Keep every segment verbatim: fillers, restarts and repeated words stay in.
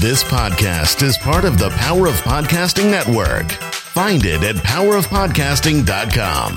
This podcast is part of the Power of Podcasting Network. Find it at power of podcasting dot com.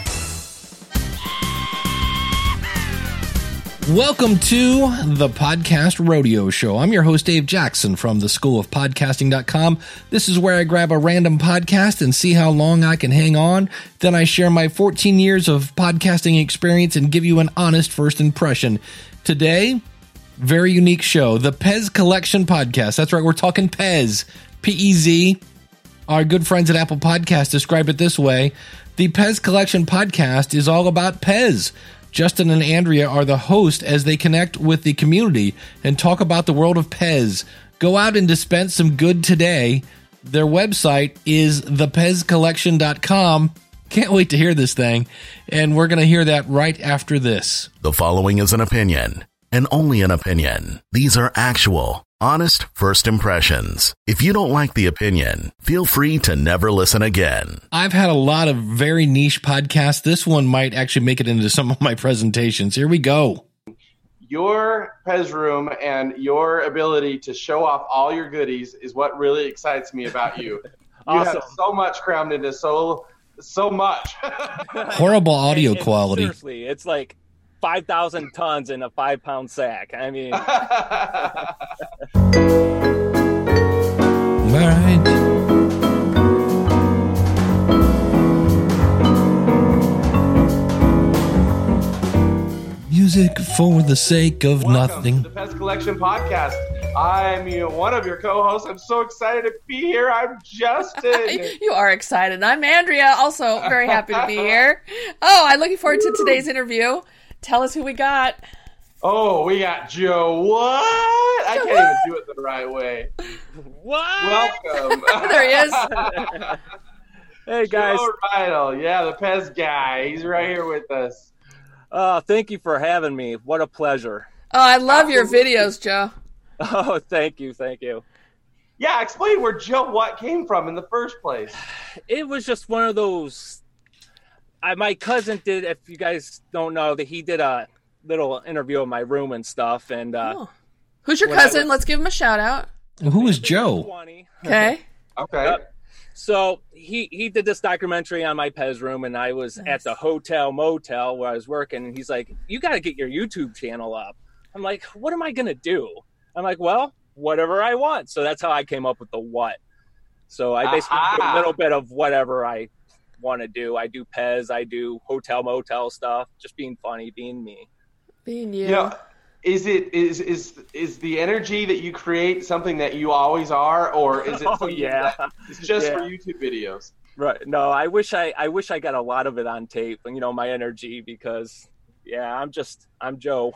Welcome to the Podcast Rodeo Show. I'm your host, Dave Jackson from the school of podcasting dot com. This is where I grab a random podcast and see how long I can hang on. Then I share my fourteen years of podcasting experience and give you an honest first impression. Today, very unique show, the Pez Collection Podcast. That's right, we're talking Pez, P E Z. Our good friends at Apple Podcasts describe it this way. The Pez Collection Podcast is all about Pez. Justin and Andrea are the host as they connect with the community and talk about the world of Pez. Go out and dispense some good today. Their website is the pez collection dot com. Can't wait to hear this thing. And we're going to hear that right after this. The following is an opinion, and only an opinion. These are actual, honest first impressions. If you don't like the opinion, feel free to never listen again. I've had a lot of very niche podcasts. This one might actually make it into some of my presentations. Here we go. Your Pez room and your ability to show off all your goodies is what really excites me about you. Awesome. You have so much crammed into so so much. Horrible audio And- and quality. Seriously, it's like five thousand tons in a five pound sack. I mean, All right. Music for the sake of Welcome nothing. to the Pez Collection Podcast. I'm you know, one of your co-hosts. I'm so excited to be here. I'm Justin. You are excited. I'm Andrea, also very happy to be here. Oh, I'm looking forward to today's interview. Tell us who we got. Oh, we got Joe. What? I can't even do it the right way. what? Welcome. There he is. Hey guys, Joe Rydell. Yeah, the Pez guy. He's right here with us. uh, thank you for having me. What a pleasure. Oh, I love your videos, Joe. Oh, thank you, thank you. Yeah, explain where Joe What came from in the first place. It was just one of those. I, my cousin did. If you guys don't know, that he did a little interview in my room and stuff. And uh, Oh. Who's your when I cousin? was- Let's give him a shout out. Who is Joe? twenty. Okay. Okay. Yep. So he, he did this documentary on my Pez room, and I was Nice. at the hotel motel where I was working, and he's like, "You got to get your YouTube channel up." I'm like, "What am I gonna do?" I'm like, "Well, whatever I want." So that's how I came up with the what. So I basically do a Aha. little bit of whatever I want to do. I do Pez, I do hotel motel stuff, just being funny, being me. Being you. You know, is it is is is the energy that you create something that you always are, or is it Oh, something yeah. that is just Yeah. for YouTube videos? Right? No, I wish I I wish I got a lot of it on tape, and you know, my energy, because yeah, I'm just I'm Joe.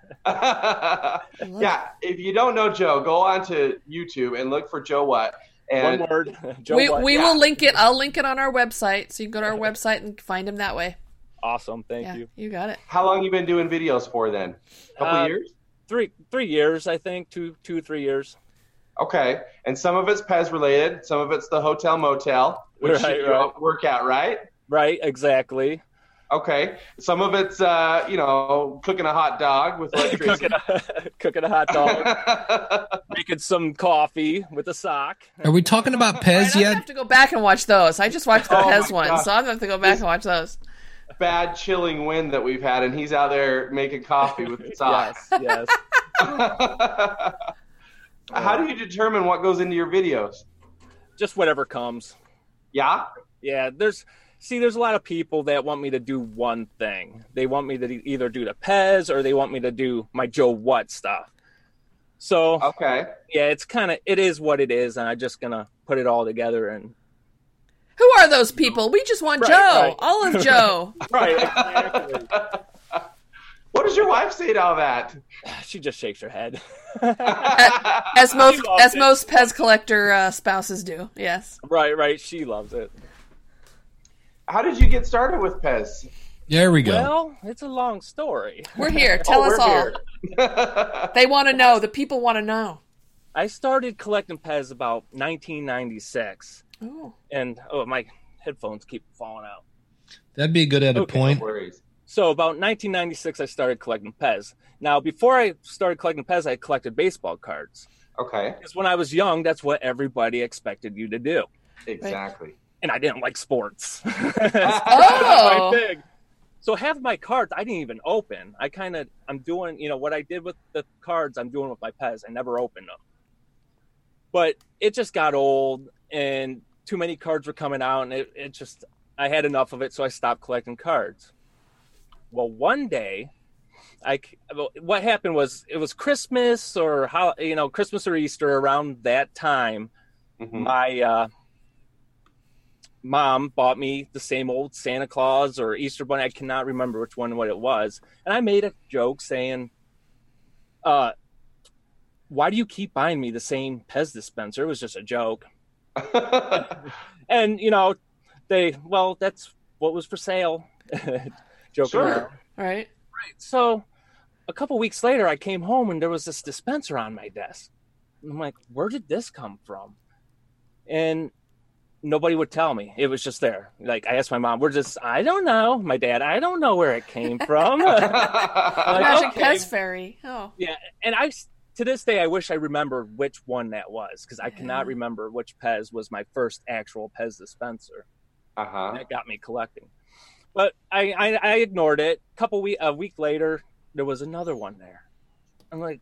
Yeah, if you don't know Joe, go on to YouTube and look for Joe What. And One word. Joe we What. we yeah. will link it. I'll link it on our website, so you can go to our website and find him that way. Awesome, thank Yeah, you. you got it. how long you been doing videos for then? A couple Uh, years? Three three years, I think. Two two three years. Okay. And some of it's Pez related, some of it's the hotel motel, which Right, you right. work at, right? Right, exactly. Okay. Some of it's uh, you know, cooking a hot dog with electricity. cooking, a, cooking a hot dog, making some coffee with a sock. Are we talking about Pez I yet? have to go back and watch those. I just watched the Oh Pez my one, God. so I'm gonna have to go back and watch those. Bad chilling wind that we've had, and he's out there making coffee with the socks. Yes, yes. How do you determine what goes into your videos? Just whatever comes. Yeah? Yeah, there's see, there's a lot of people that want me to do one thing. They want me to e- either do the Pez or they want me to do my Joe What stuff. So Okay. yeah, it's kind of it is what it is, and I'm just gonna put it all together and Who are those people? We just want Right, Joe. right. All of Joe. right. Exactly. What does your wife say to all that? She just shakes her head. As most She loves as it. most Pez collector uh, spouses do. Yes. Right, right. She loves it. How did you get started with Pez? There we go. Well, it's a long story. We're here. Tell Oh, us we're all. here. They want to know. The people want to know. I started collecting Pez about nineteen ninety-six, Oh. and oh, my headphones keep falling out. That'd be a good edit Okay. point. No worries. So about nineteen ninety-six, I started collecting Pez. Now, before I started collecting Pez, I collected baseball cards. Okay. Because when I was young, that's what everybody expected you to do. Exactly. And I didn't like sports. Oh. My thing. So half of my cards I didn't even open. I kind of, I'm doing, you know, what I did with the cards, I'm doing with my Pez. I never opened them. But it just got old, and too many cards were coming out, and it, it just, I had enough of it, so I stopped collecting cards. Well, one day, I, what happened was, it was Christmas or how, you know, Christmas or Easter around that time. Mm-hmm. My uh, mom bought me the same old Santa Claus or Easter Bunny. I cannot remember which one, what it was. And I made a joke saying, uh, why do you keep buying me the same Pez dispenser? It was just a joke. And, you know, they, well, that's what was for sale. Joking sure. around. Right. Right. So a couple weeks later, I came home and there was this dispenser on my desk. And I'm like, where did this come from? And nobody would tell me. It was just there. Like, I asked my mom, we're just, I don't know. My dad, I don't know where it came from. Like, Magic okay. Pez Fairy. Oh. Yeah. And I, to this day, I wish I remembered which one that was, because I cannot remember which Pez was my first actual Pez dispenser. Uh-huh. That got me collecting. But I, I, I ignored it. A couple week, a week later, there was another one there. I'm like,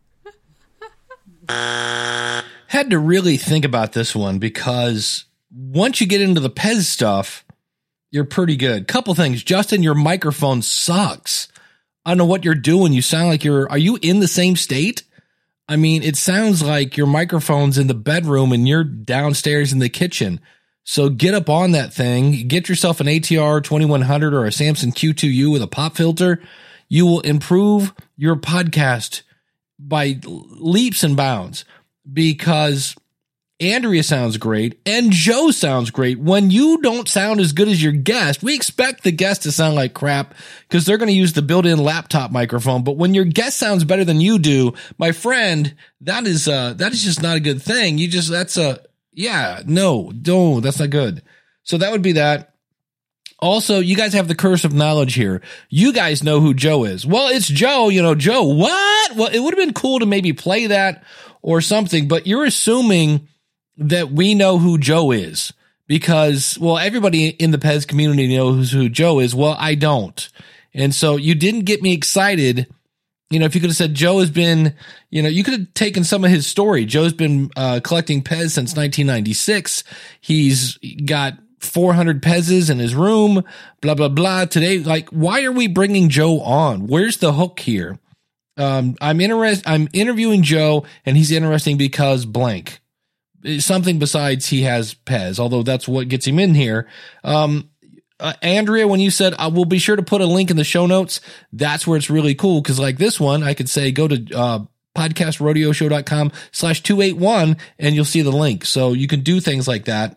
had to really think about this one, because once you get into the Pez stuff, you're pretty good. Couple things. Justin, your microphone sucks. I don't know what you're doing. You sound like you're, are you in the same state? I mean, it sounds like your microphone's in the bedroom and you're downstairs in the kitchen. So get up on that thing, get yourself an A T R twenty-one hundred or a Samson Q two U with a pop filter. You will improve your podcast by leaps and bounds, because Andrea sounds great and Joe sounds great. When you don't sound as good as your guest, we expect the guest to sound like crap because they're going to use the built-in laptop microphone. But when your guest sounds better than you do, my friend, that is uh that is just not a good thing. You just, that's a, yeah, no, no, that's not good. So that would be that. Also, you guys have the curse of knowledge here. You guys know who Joe is. Well, it's Joe, you know, Joe, what? Well, it would have been cool to maybe play that or something, but you're assuming that we know who Joe is because, well, everybody in the Pez community knows who Joe is. Well, I don't. And so you didn't get me excited. You know, if you could have said Joe has been, you know, you could have taken some of his story. Joe's been uh, collecting Pez since nineteen ninety-six. He's got four hundred Pez's in his room, blah, blah, blah. Today, like, why are we bringing Joe on? Where's the hook here? Um, I'm interest, I'm interviewing Joe, and he's interesting because blank. Something besides he has Pez, although that's what gets him in here. Um, uh, Andrea, when you said, I will be sure to put a link in the show notes, that's where it's really cool. Cause like this one, I could say, go to, uh, podcastrodioshow.com slash 281 and you'll see the link. So you can do things like that.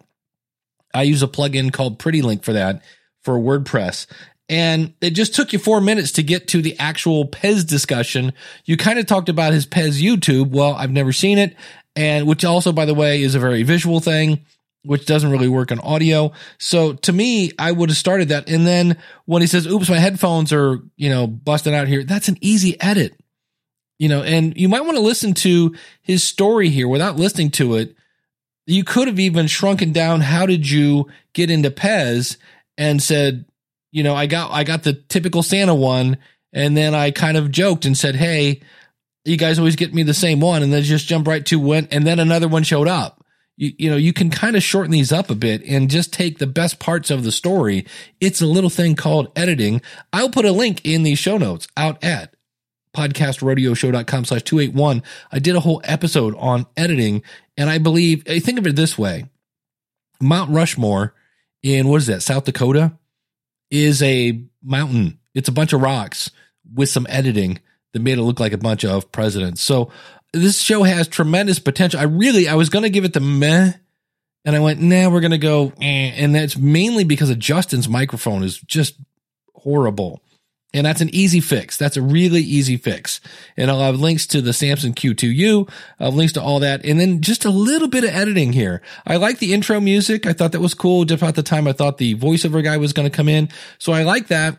I use a plugin called Pretty Link for that, for WordPress. And it just took you four minutes to get to the actual Pez discussion. You kind of talked about his Pez YouTube. Well, I've never seen it. And which also, by the way, is a very visual thing, which doesn't really work on audio. So to me, I would have started that. And then when he says, oops, my headphones are, you know, busted out here, that's an easy edit, you know, and you might want to listen to his story here without listening to it. You could have even shrunken down, how did you get into Pez, and said, you know, I got, I got the typical Santa one. And then I kind of joked and said, hey, you guys always get me the same one, and then just jump right to when, and then another one showed up. You, you know, you can kind of shorten these up a bit and just take the best parts of the story. It's a little thing called editing. I'll put a link in the show notes out at podcastrodioshow.com slash 281. I did a whole episode on editing, and I believe, I think of it this way. Mount Rushmore in, what is that, South Dakota, is a mountain. It's a bunch of rocks with some editing that made it look like a bunch of presidents. So this show has tremendous potential. I really, I was going to give it the meh, and I went, nah, we're going to go, eh. And that's mainly because of Justin's microphone is just horrible. And that's an easy fix. That's a really easy fix. And I'll have links to the Samson Q two U. I'll have links to all that. And then just a little bit of editing here. I like the intro music. I thought that was cool. Just about the time I thought the voiceover guy was going to come in. So I like that.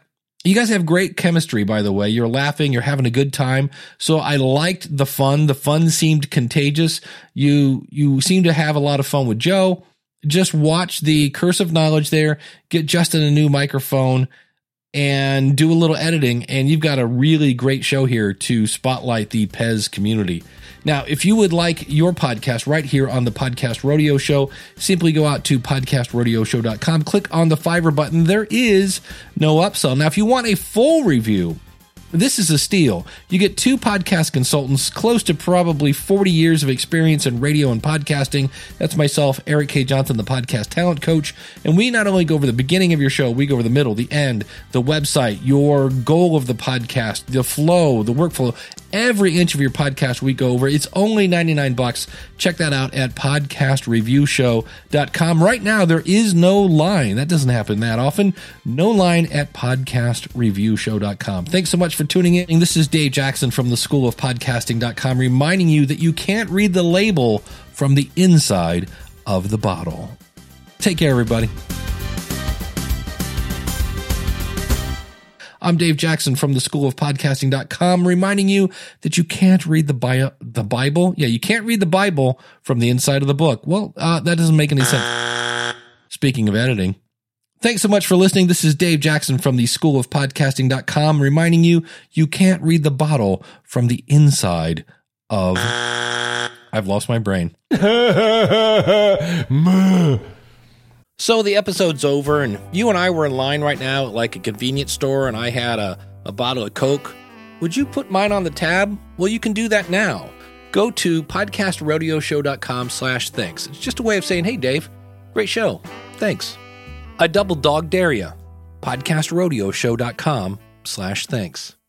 You guys have great chemistry, by the way. You're laughing. You're having a good time. So I liked the fun. The fun seemed contagious. You, you seem to have a lot of fun with Joe. Just watch the Curse of Knowledge there. Get Justin a new microphone and do a little editing. And you've got a really great show here to spotlight the Pez community. Now, if you would like your podcast right here on the Podcast Rodeo Show, simply go out to podcast rodeo show dot com, click on the Fiverr button. There is no upsell. Now, if you want a full review, this is a steal. You get two podcast consultants, close to probably forty years of experience in radio and podcasting. That's myself, Eric K. Johnson, the podcast talent coach. And we not only go over the beginning of your show, we go over the middle, the end, the website, your goal of the podcast, the flow, the workflow. Every inch of your podcast we go over. It's only ninety-nine bucks. Check that out at podcast review show dot com. Right now, there is no line. That doesn't happen that often. No line at podcast review show dot com. Thanks so much for tuning in. This is Dave Jackson from the school of podcasting dot com, reminding you that you can't read the label from the inside of the bottle. Take care, everybody. I'm Dave Jackson from the school of podcasting dot com, reminding you that you can't read the, bio, the Bible. Yeah, you can't read the Bible from the inside of the book. Well, uh, that doesn't make any sense. Speaking of editing, thanks so much for listening. This is Dave Jackson from the school of podcasting dot com, reminding you you can't read the bottle from the inside of... I've lost my brain. So the episode's over, and you and I were in line right now at like a convenience store, and I had a, a bottle of Coke. Would you put mine on the tab? Well, you can do that now. Go to podcast rodeo show dot com slash thanks. It's just a way of saying, hey, Dave, great show. Thanks. I double dog dare ya. podcast rodeo show dot com slash thanks.